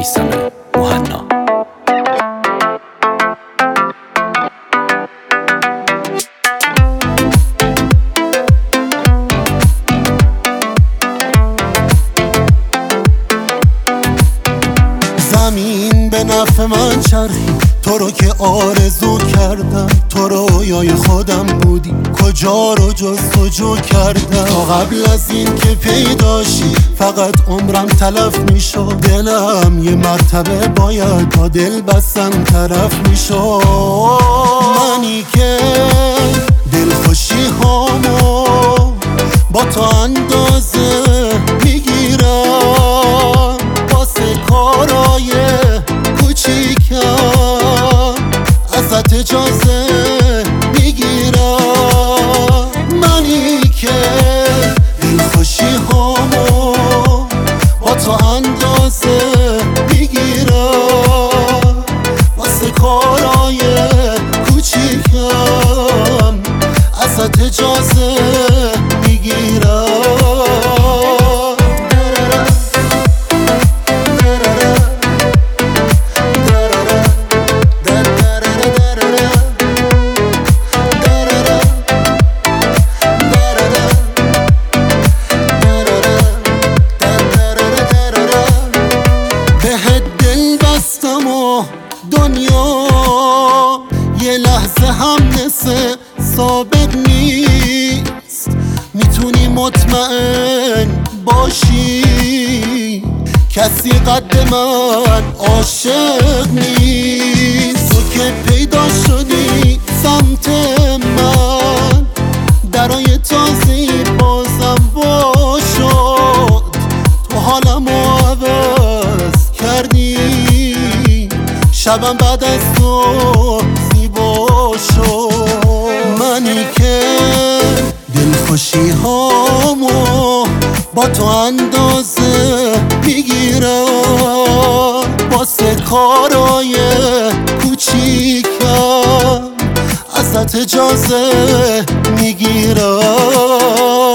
میثم مهنا. زمین به نفع من چرخی، تو رو که آرزو کردم، تو رویای خودم بودی، کجا رو جستجو کردم. تا قبل از این که پیداشی فقط عمرم تلف میشد، دلم یه مرتبه باید با دل بستن طرف میشد. منی که دلخوشی هامو با تو اندازه میگیرم، واسه کارای کوچیکم ازت اجازه میگیرم. منی که دلخوشی هامو با تو اندازه میگیرم، واسه کارای کوچیکم ازت اجازه میگیرم. دنیا یه لحظه هم مثل سابق نیست، میتونی مطمئن باشی کسی قد من عاشق نیست. تو که پیدا شدی سمت من، درای تازه‌ای بازم با شد، تو حالمو عوض کردی، شبم بعد از تو زیبا شد. منی که دلخوشی هامو با تو اندازه میگیرم، واسه کارای کوچیکم ازت اجازه میگیرم.